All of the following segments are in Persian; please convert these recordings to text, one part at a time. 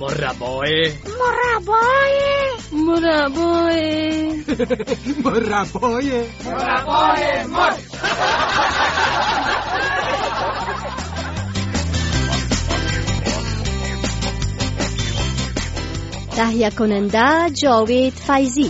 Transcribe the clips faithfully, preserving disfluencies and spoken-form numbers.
مربای مربای مربای مربای مربای مرچ. تهیه کننده جاوید فیضی.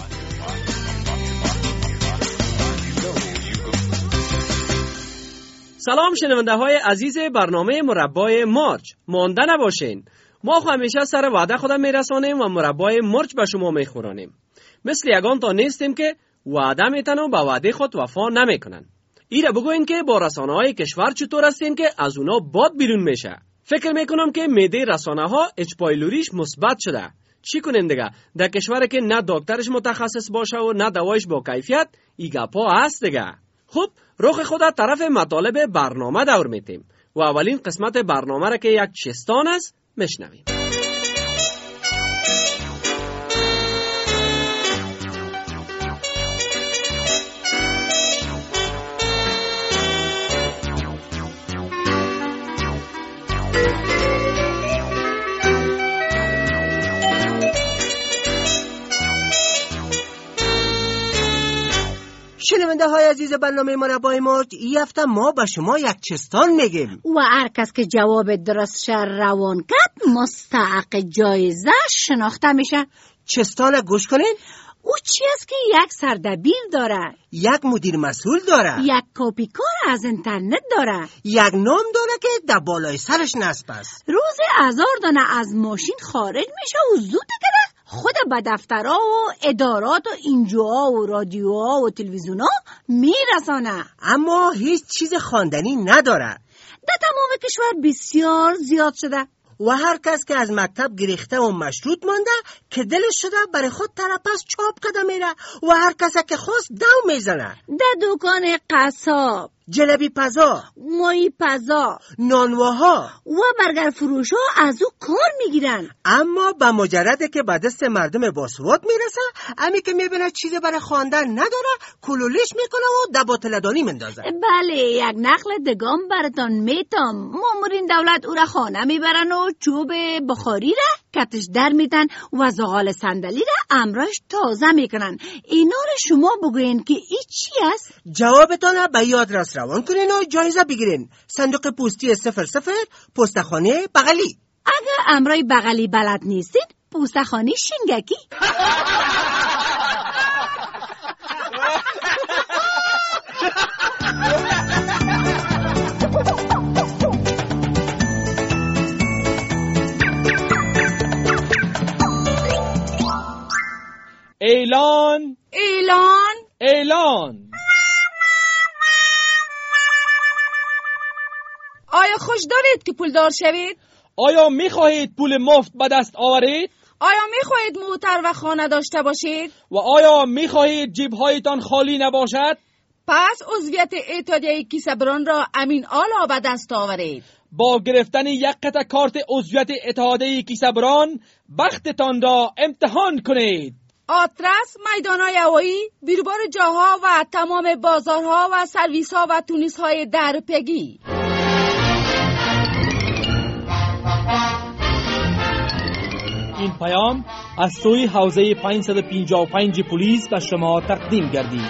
سلام شنونده های عزیز برنامه مربای مرچ. مانده نباشین، ما همیشه سر وعده خودم میرسانیم و مربای مرچ به شما میخورانیم. مثل یگان تا نیستیم که وعده میتن و به وعده خود وفا نمیکنن. ایره بگوین که با رسانه های کشور چطور هستین که از اونا باد بیرون میشه. فکر میکنم که میده رسانه ها اچپایلوریش مثبت شده. چی کنین دیگه؟ در کشور که نه دکترش متخصص باشه و نه دوایش با کیفیت، ای گپا هست دیگه. خب رخ خود طرف مطالب برنامه دور میتیم و اولین قسمت برنامه را که یک چستان است میشنویم. شنونده های عزیز برنامه مربای مرچ، این هفته ما به شما یک چستان میگیم و هر کس که جواب درست شر روان کرد مستحق جایزه شناخته میشه. چستان گوش کنین. او چی است که یک سردبیر داره، یک مدیر مسئول داره، یک کپیکار از اینترنت داره، یک نام داره که در بالای سرش نصب است. روز هزار دانه از ماشین خارج میشه و زود که خود به دفترها و ادارات و اینجوها و رادیوها و تلویزیونها میرسانه، اما هیچ چیز خواندنی نداره. در تمام کشور بسیار زیاد شده و هر کس که از مکتب گریخته و مشروط مانده که دلش شده برای خود ترپس چاپ کده میره و هر کس که خواست دو میزنه. در دکان قصاب، جلبی پزا، ماهی پزا، نانواها و برگر فروش ها از او کار میگیرن. اما به مجرده که به دست مردم باسواد میرسه، امی که میبینه چیزی برای خواندن نداره کلولیش میکنه و در باطلدانی مندازه. بله، یک نقل دگام براتان میتام. مامورین دولت او را خانه میبرن و چوب بخاری را کتش در میدن و زغال صندلی را امراش تازه میکنن. اینا رو شما بگوین که ای چی است؟ جوابتان به یاد راست روان کنین و جایزه بگیرین. صندوق پستی صفر صفر، پستخانه بغلی. اگر امرای بغلی بلد نیستین، پستخانه شینگکی. اعلان اعلان اعلان. آیا خوش دارید که پولدار شوید؟ آیا میخواهید پول مفت به دست آورید؟ آیا میخواهید موتر و خانه داشته باشید؟ و آیا میخواهید جیبهایتان خالی نباشد؟ پس عضویت اتحادیه کیسه‌بران را امین آلا به دست آورید. با گرفتن یک قطعه کارت عضویت اتحادیه کیسه‌بران بختتان را امتحان کنید. آدرس میدان‌های هوایی، بیروبار جاها و تمام بازارها و سرویس‌ها و تونیس‌های در پگی. این پیام از سوی حوزه پانصد و پنجاه و پنج پلیس به شما تقدیم گردید.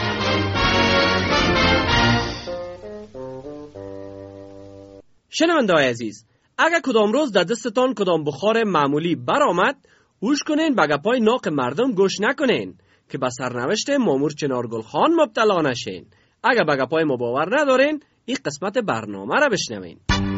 شنونده‌های عزیز، اگر کدام روز در دستتان کدام بخار معمولی برآمد، گوش کنین، به گپای ناق مردم گوش نکنین که به سرنوشت مامور چنارگل خان مبتلا نشین. اگر به گپای ما باور ندارین، این قسمت برنامه را بشنوین.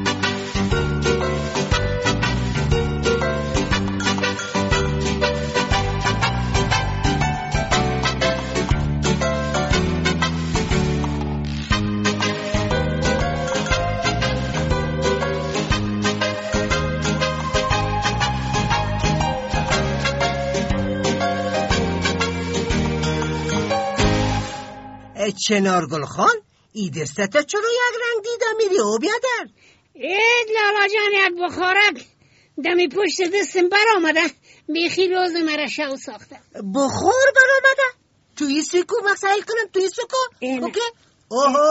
چنارگل خان، ای دستت چرا یک رنگ دیده میری او بیادر؟ اید لالا جان، یک بخارک دمی پشت دستم بر آمده، بیخی روز مرا شو ساخته. بخار بر آمده؟ توی سکو مسائل کنم توی سکو؟ اوکی؟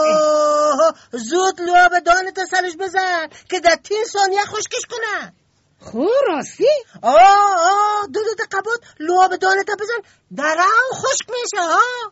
اوه زود لوا به دانت سرش بزن که در تین ثانیه خشکش کنه. خو راستی؟ آه آه دو دو دقیقه لعاب دانه تا بزن درم خشک میشه. آه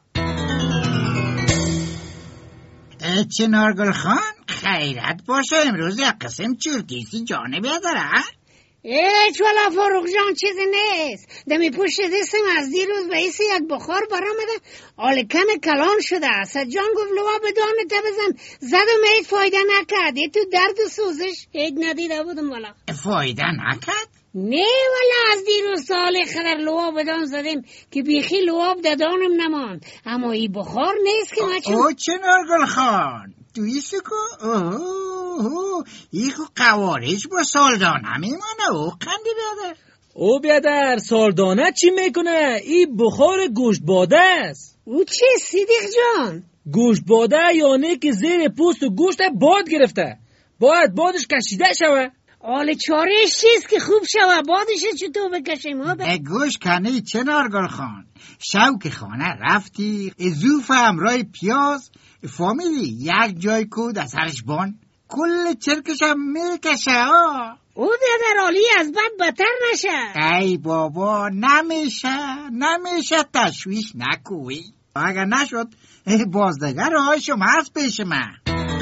چنارگل خان خیرت باشه، امروز یک قسم چرتیسی جانه بیادره. ایچ والا فاروق جان چیزی نیست. دمی پشت دستم از دیروز به ایسی یک بخار برامده، آل کم کلان شده. اسد جان گفت لوا به دانه تا بزن، زدم ایت فایده نکرد. ای تو درد و سوزش ایت ندیده بودم والا. فایده نکرد؟ نه والا، از دیروز سال خدر لواب بدان زدیم که بیخی لواب دادانم نماند. اما ای بخار نیست که مچون. او چنارگل خان تویسته که اوه ای خو قوارش با سالدانه میمانه. او قندی بیادر. او بیادر سالدانه چی میکنه؟ ای بخار گوشت باده است. او چی صدیق جان؟ گوشت باده یعنی که زیر پوست و گوشت باد گرفته، باید بادش کشیده شوه. آل چارهش چیست که خوب شوه؟ بادش چطور بکشیم؟ ها به گوش کنی چنارگل خان، شوک خانه رفتی زوف همراه پیاز فامیلی یک جای کود از سرش بان کل چرکش هم میکشه. ها او در عالی از بد بدتر نشه. ای بابا نمیشه نمیشه، تشویش نکوی. اگر نشد بازدگر های شما هست پیش من.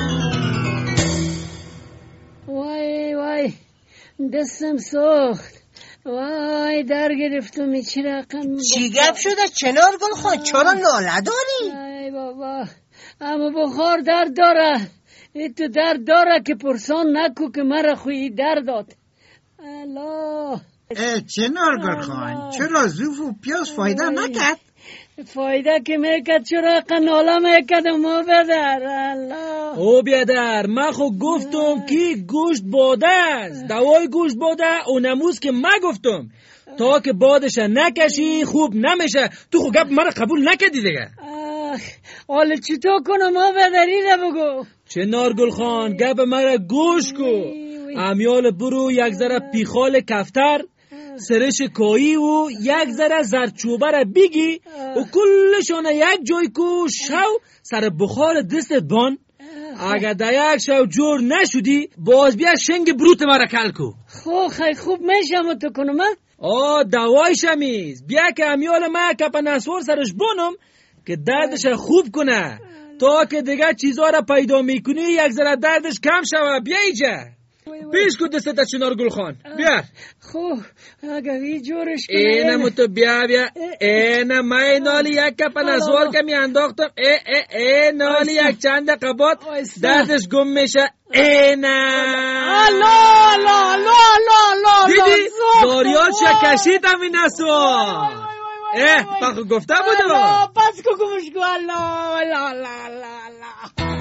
وای وای دستم سخت، وای در گرفتم. چی رقم چی گپ شده چنارگل خان؟ چرا ناله داری؟ ای بابا اما بخار درد داره. ای تو درد داره که پرسان نکو که مرا خویی درد داد. الله چنارگل خان چرا زوف و پیاز فایده نکرد؟ فایده که میکد چرا قناله میکد ما بدر. الله او بیادر من خو گفتم که گوشت باده است، دوای گوشت باده اونموز که من گفتم تا که بادش نکشی خوب نمیشه. تو خو گپ مرا قبول نکردی دیگه. حالا چطور کنم ما بدری رو بگو؟ چنارگل خان گپ مرا گوش کو. امیال برو یک ذره پیخال کفتر، سرش کایی و یک ذره زرچوبه را بگی و کلشون یک جای کو شو سر بخار دستت بان. اگر در یک شو جور نشدی باز بیا شنگ بروت مرا کل کو. خو خی خوب میشم تو کنم. آه دوای شمیز بیا که امیال ما کپ نسوار سرش بانم که دردش خوب کنه، تا که دیگه چیزا را پیدا میکنی یک ذره دردش کم شوه. بیا ایجا پیش کو دستت چنارگل خان بیار. خب اگر این جورش کنه اینمو تو بیا بیا. اینم من نالی یک کپ نسوار کمی انداختم. ای ای ای نالی یک چند قبات دردش گم میشه. اینم الله الله الله الله دیدی داریال شکشیدم این نسوار. اه بخو گفته بودم. پس کو گوش کو. الله الله الله الله.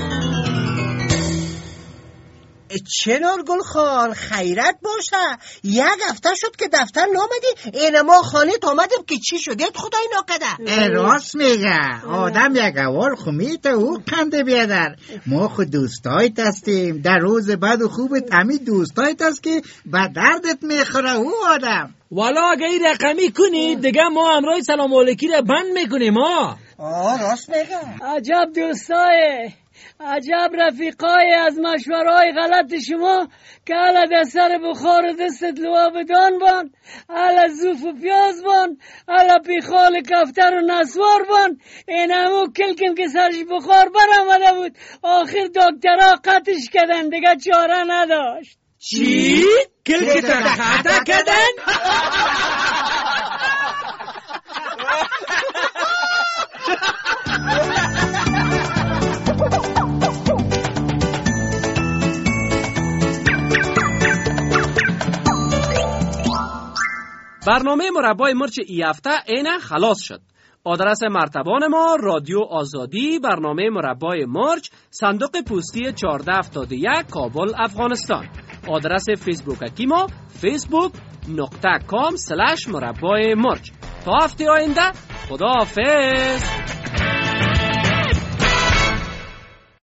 چنارگل خان خیرت باشه، یک هفته شد که دفتر نامدی. این ما خانه آمدیم که چی شدید خدای ناکده. راست میگه آدم یک اول خمیت او کنده بیادر. ما خود دوستایت هستیم، در روز بد و خوبت همی دوستایت هست که به دردت میخوره او آدم. والا اگه این رقمی کنی دیگه ما امرای سلام علیکی را بند میکنیم. ها آه راست میگه. عجب دوستای، عجب رفیقای از مشورهای غلط شما که الا در سر بخار دستت لوا بدان بان، الا زوف و پیاز بان، الا پیخال کفتر و نسوار بان. این همو کلکم که سرش بخار برآمده بود آخر دکترها قطعش کردن دیگه چاره نداشت. چی؟ کلک تا قطع کردن؟ برنامه مربای مرچ ای هفته اینه خلاص شد. آدرس مرتبان ما رادیو آزادی، برنامه مربای مرچ، صندوق پستی چهارده هفتاد و یک، کابل، افغانستان. آدرس فیسبوک اکی ما فیسبوک نقطه کام سلش مربای مرچ. تا هفته آینده خدا حافظ.